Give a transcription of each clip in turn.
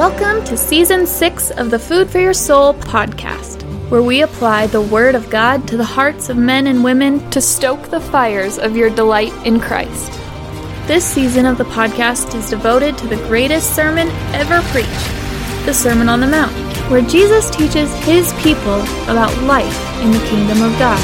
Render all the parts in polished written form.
Welcome to Season 6 of the Food for Your Soul podcast, where we apply the Word of God to the hearts of men and women to stoke the fires of your delight in Christ. This season of the podcast is devoted to the greatest sermon ever preached, the Sermon on the Mount, where Jesus teaches His people about life in the kingdom of God.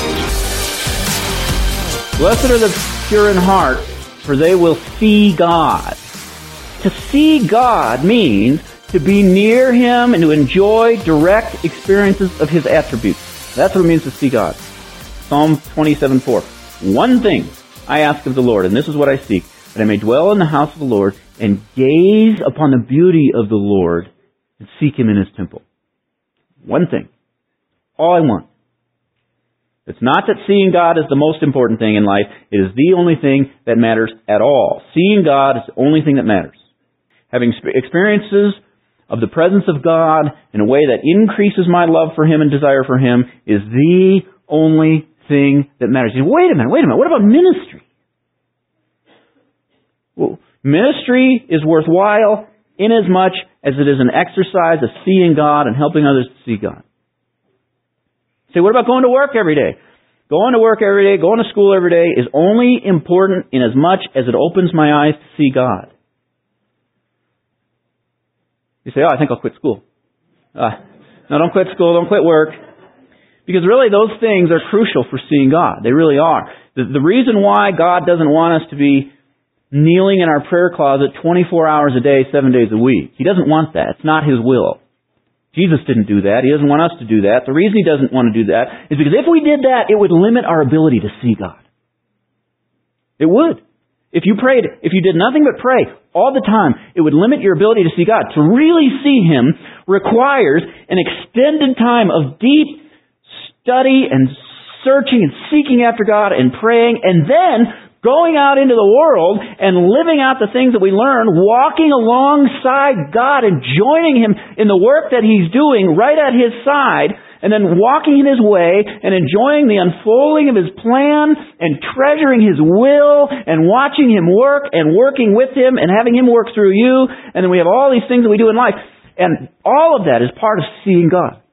Blessed are the pure in heart, for they will see God. To see God means to be near Him and to enjoy direct experiences of His attributes. That's what it means to see God. Psalm 27:4. One thing I ask of the Lord, and this is what I seek, that I may dwell in the house of the Lord and gaze upon the beauty of the Lord and seek Him in His temple. One thing. All I want. It's not that seeing God is the most important thing in life. It is the only thing that matters at all. Seeing God is the only thing that matters. Having experiences of the presence of God in a way that increases my love for Him and desire for Him is the only thing that matters. You say, wait a minute, what about ministry? Well, ministry is worthwhile inasmuch as it is an exercise of seeing God and helping others to see God. You say, what about going to work every day? Going to work every day, going to school every day is only important inasmuch as it opens my eyes to see God. You say, I think I'll quit school. No, don't quit school, don't quit work. Because really those things are crucial for seeing God. They really are. The reason why God doesn't want us to be kneeling in our prayer closet 24 hours a day, 7 days a week. He doesn't want that. It's not His will. Jesus didn't do that. He doesn't want us to do that. The reason He doesn't want to do that is because if we did that, it would limit our ability to see God. It would. If you did nothing but pray all the time, it would limit your ability to see God. To really see Him requires an extended time of deep study and searching and seeking after God and praying, and then going out into the world and living out the things that we learn, walking alongside God and joining Him in the work that He's doing right at His side, and then walking in His way and enjoying the unfolding of His plan and treasuring His will and watching Him work and working with Him and having Him work through you. And then we have all these things that we do in life. And all of that is part of seeing God.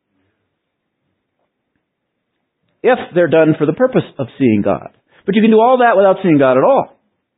If they're done for the purpose of seeing God. But you can do all that without seeing God at all.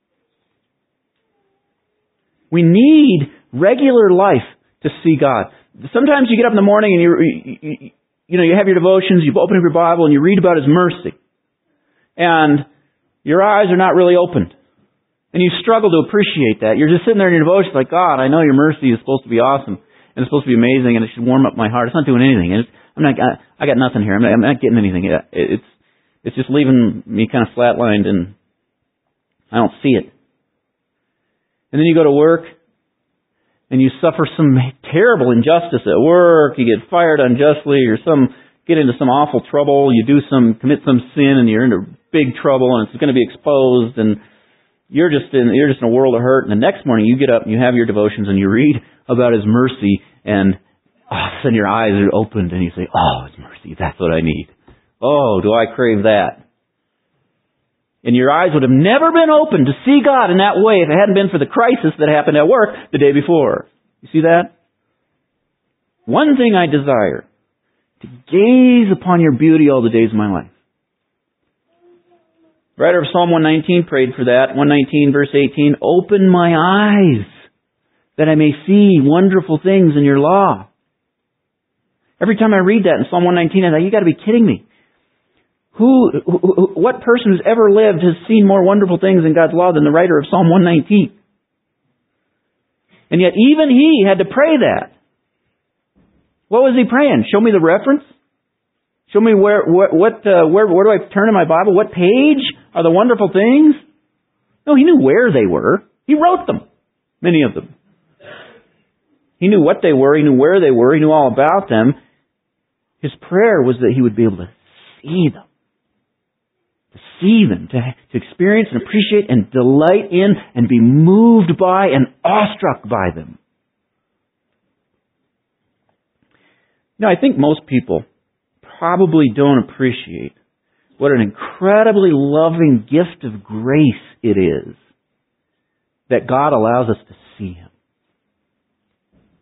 We need regular life to see God. Sometimes you get up in the morning and you have your devotions, you open up your Bible and you read about His mercy. And your eyes are not really opened. And you struggle to appreciate that. You're just sitting there in your devotions like, God, I know your mercy is supposed to be awesome. And it's supposed to be amazing and it should warm up my heart. It's not doing anything. I got nothing here. I'm not getting anything. It's just leaving me kind of flatlined and I don't see it. And then you go to work and you suffer some terrible injustice at work. You get fired unjustly or get into some awful trouble. You commit some sin and you're into big trouble and it's going to be exposed and you're just in a world of hurt. And the next morning you get up and you have your devotions and you read about His mercy and all of a sudden your eyes are opened and you say, oh, His mercy, that's what I need. Oh, do I crave that? And your eyes would have never been open to see God in that way if it hadn't been for the crisis that happened at work the day before. You see that? One thing I desire, to gaze upon your beauty all the days of my life. The writer of Psalm 119 prayed for that. 119 verse 18, open my eyes that I may see wonderful things in your law. Every time I read that in Psalm 119, I thought, you got to be kidding me. What person who's ever lived has seen more wonderful things in God's law than the writer of Psalm 119? And yet even he had to pray that. What was he praying? Show me the reference? Show me where do I turn in my Bible? What page are the wonderful things? No, he knew where they were. He wrote them. Many of them. He knew what they were. He knew where they were. He knew all about them. His prayer was that he would be able to see them. To experience and appreciate and delight in and be moved by and awestruck by them. Now, I think most people probably don't appreciate what an incredibly loving gift of grace it is that God allows us to see Him.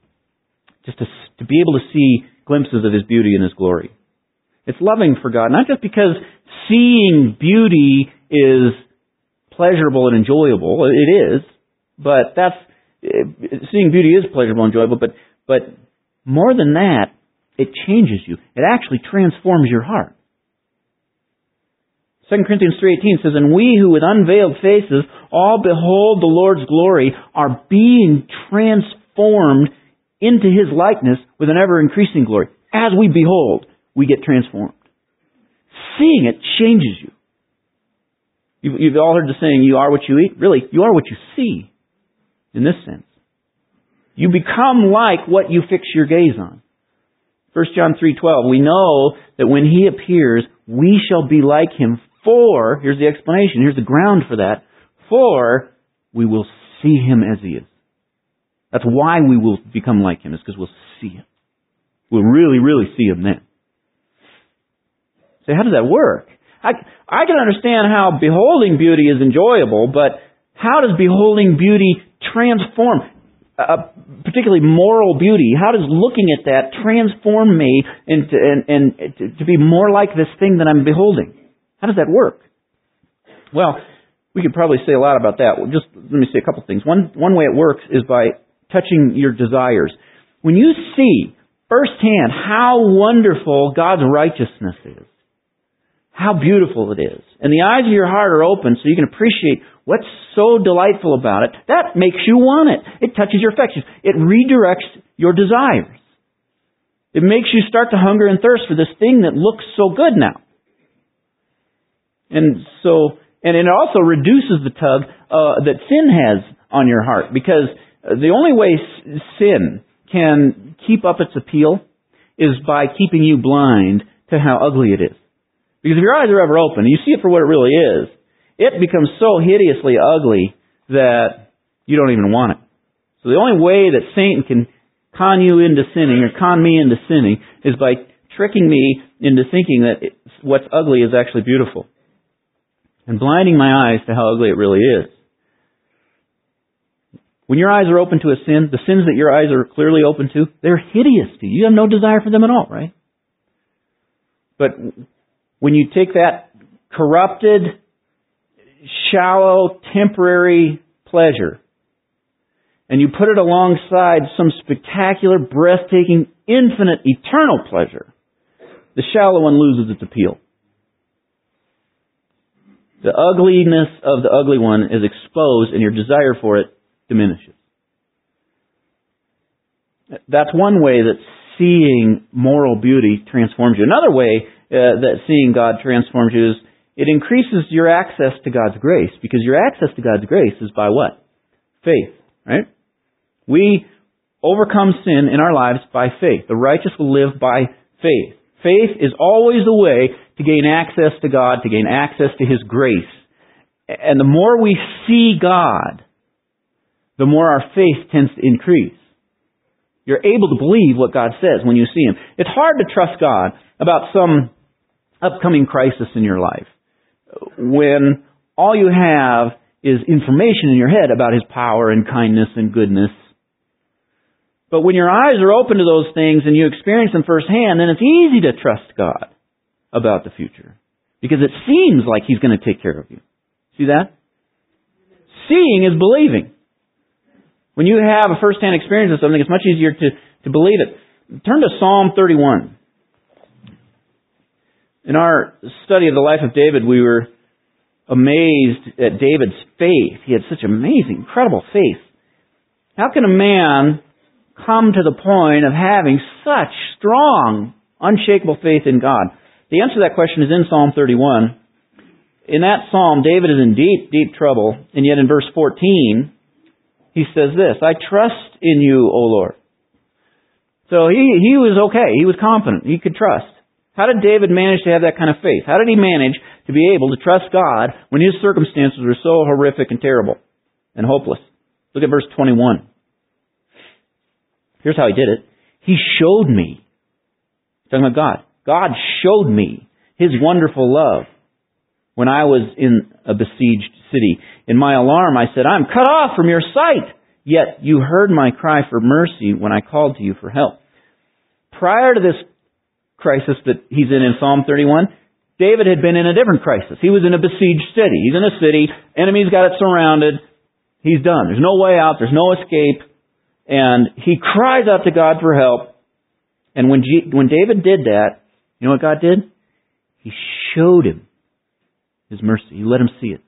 just to be able to see glimpses of His beauty and His glory. It's loving for God, not just because seeing beauty is pleasurable and enjoyable. It is, but seeing beauty is pleasurable and enjoyable, but more than that, it changes you. It actually transforms your heart. 2 Corinthians 3:18 says, "And we who with unveiled faces all behold the Lord's glory are being transformed into His likeness with an ever-increasing glory." As we behold, we get transformed. Seeing it changes you. You've all heard the saying, you are what you eat. Really, you are what you see, in this sense. You become like what you fix your gaze on. 1 John 3:12, we know that when He appears, we shall be like Him, for, here's the explanation, here's the ground for that, for we will see Him as He is. That's why we will become like Him, is because we'll see Him. We'll really, really see Him then. So how does that work? I can understand how beholding beauty is enjoyable, but how does beholding beauty transform, particularly moral beauty? How does looking at that transform me to be more like this thing that I'm beholding? How does that work? Well, we could probably say a lot about that. Just let me say a couple things. One way it works is by touching your desires. When you see firsthand how wonderful God's righteousness is, how beautiful it is, and the eyes of your heart are open so you can appreciate what's so delightful about it, that makes you want it. It touches your affections. It redirects your desires. It makes you start to hunger and thirst for this thing that looks so good now. And it also reduces the tug that sin has on your heart, because the only way sin can keep up its appeal is by keeping you blind to how ugly it is. Because if your eyes are ever open, you see it for what it really is, it becomes so hideously ugly that you don't even want it. So the only way that Satan can con you into sinning, or con me into sinning, is by tricking me into thinking that what's ugly is actually beautiful. And blinding my eyes to how ugly it really is. When your eyes are open to a sin, the sins that your eyes are clearly open to, they're hideous to you. You have no desire for them at all, right? But when you take that corrupted, shallow, temporary pleasure, and you put it alongside some spectacular, breathtaking, infinite, eternal pleasure, the shallow one loses its appeal. The ugliness of the ugly one is exposed, and your desire for it diminishes. That's one way that seeing moral beauty transforms you. Another way that seeing God transforms you is it increases your access to God's grace, because your access to God's grace is by what? Faith, right? We overcome sin in our lives by faith. The righteous will live by faith. Faith is always the way to gain access to God, to gain access to His grace. And the more we see God, the more our faith tends to increase. You're able to believe what God says when you see Him. It's hard to trust God about some upcoming crisis in your life when all you have is information in your head about His power and kindness and goodness. But when your eyes are open to those things and you experience them firsthand, then it's easy to trust God about the future, because it seems like He's going to take care of you. See that? Seeing is believing. When you have a first-hand experience of something, it's much easier to believe it. Turn to Psalm 31. In our study of the life of David, we were amazed at David's faith. He had such amazing, incredible faith. How can a man come to the point of having such strong, unshakable faith in God? The answer to that question is in Psalm 31. In that psalm, David is in deep, deep trouble, and yet in verse 14, he says this, "I trust in you, O Lord." So he was okay. He was confident. He could trust. How did David manage to have that kind of faith? How did he manage to be able to trust God when his circumstances were so horrific and terrible and hopeless? Look at verse 21. Here's how he did it. He showed me. Talking about God. God showed me His wonderful love when I was in a besieged city. In my alarm, I said, "I'm cut off from your sight. Yet you heard my cry for mercy when I called to you for help. Prior to this crisis that he's in Psalm 31, David had been in a different crisis. He was in a besieged city. He's in a city. Enemies got it surrounded. He's done. There's no way out. There's no escape. And he cries out to God for help. And when David did that, you know what God did? He showed him His mercy. He let him see it.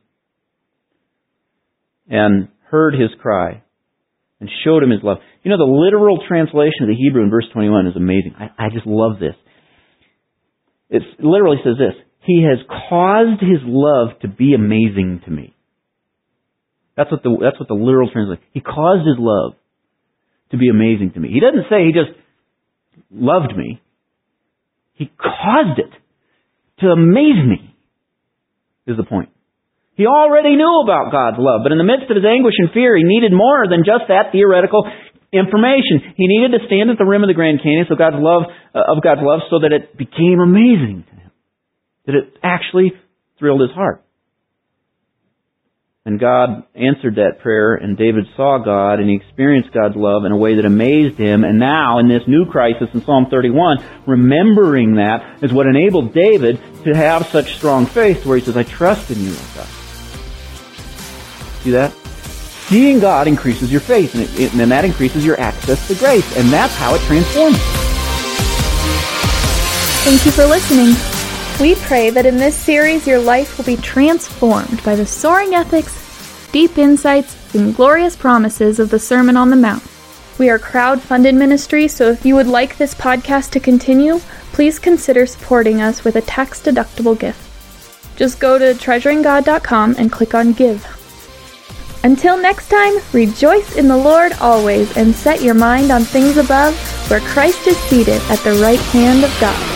And heard his cry. And showed him His love. You know, the literal translation of the Hebrew in verse 21 is amazing. I just love this. It literally says this: He has caused His love to be amazing to me. That's what the literal translation. He caused His love to be amazing to me. He doesn't say He just loved me. He caused it to amaze me, is the point. He already knew about God's love, but in the midst of his anguish and fear, he needed more than just that theoretical information. He needed to stand at the rim of the Grand Canyon of God's love, so that it became amazing to him, that it actually thrilled his heart. And God answered that prayer, and David saw God, and he experienced God's love in a way that amazed him. And now, in this new crisis in Psalm 31, remembering that is what enabled David to have such strong faith, where he says, I trust in you, O God. See that? Seeing God increases your faith, and then that increases your access to grace, and that's how it transforms. Thank you for listening. We pray that in this series your life will be transformed by the soaring ethics, deep insights, and glorious promises of the Sermon on the Mount. We are a crowd-funded ministry, so if you would like this podcast to continue, please consider supporting us with a tax-deductible gift. Just go to treasuringgod.com and click on Give. Until next time, rejoice in the Lord always and set your mind on things above, where Christ is seated at the right hand of God.